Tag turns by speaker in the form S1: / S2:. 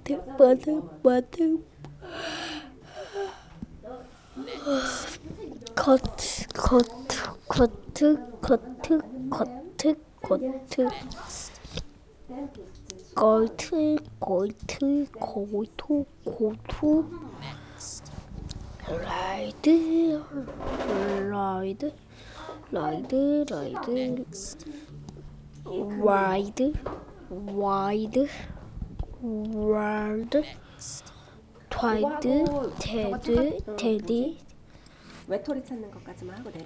S1: 버드 코트 고투 라이드 와이드 트와이드 테디
S2: 외톨이 찾는 것까지만 하고